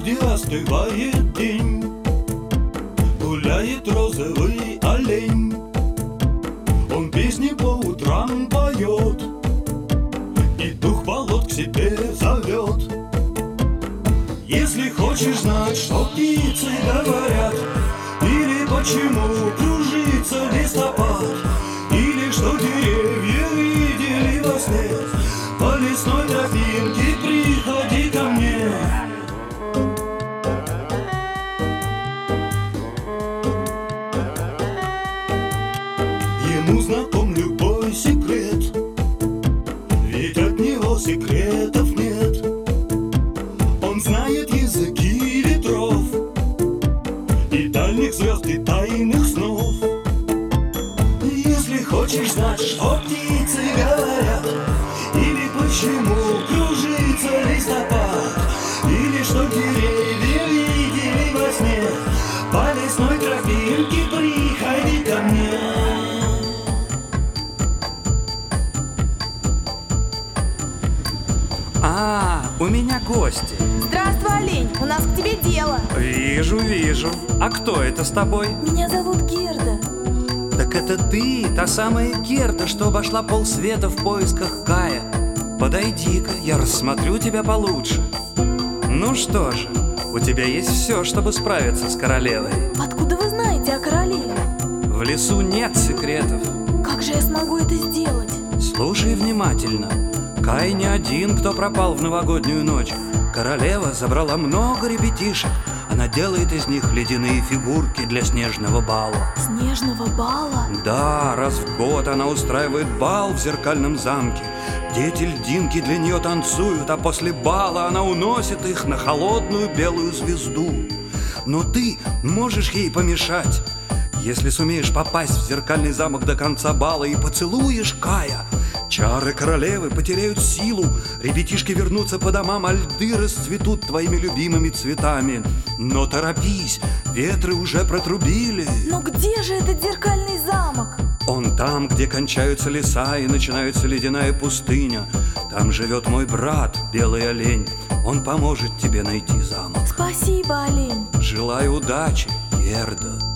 где остывает день, гуляет розовый олень. Он песни по утрам поет и дух болот к себе зовет. Если хочешь знать, что птицы говорят, или почему кружится листопад, или что деревья видели во сне, по лесной тропинке приходи ко мне. Ему знаком любой секрет, ведь от него секретов нет. Он знает языки ветров и дальних звезд, и тайных снов. Если хочешь знать, что птицы говорят, или почему кружится листопад, или что деревья видели во сне, по лесной тропинке приходи ко мне. У меня гости. Здравствуй, олень, у нас к тебе дело. Вижу. А кто это с тобой? Меня зовут Герда. Так это ты, та самая Герда, что обошла полсвета в поисках Кая. Подойди-ка, я рассмотрю тебя получше. Ну что же, у тебя есть все, чтобы справиться с королевой. Откуда вы знаете о королеве? В лесу нет секретов. Как же я смогу это сделать? Слушай внимательно. Кай не один, кто пропал в новогоднюю ночь. Королева забрала много ребятишек. Она делает из них ледяные фигурки для снежного бала. Снежного бала? Да, раз в год она устраивает бал в зеркальном замке. Дети-льдинки для нее танцуют, а после бала она уносит их на холодную белую звезду. Но ты можешь ей помешать. Если сумеешь попасть в зеркальный замок до конца бала и поцелуешь Кая, чары королевы потеряют силу, ребятишки вернутся по домам, а льды расцветут твоими любимыми цветами. Но торопись, ветры уже протрубили. Но где же этот зеркальный замок? Он там, где кончаются леса и начинается ледяная пустыня. Там живет мой брат, белый олень. Он поможет тебе найти замок. Спасибо, олень. Желаю удачи, Герда.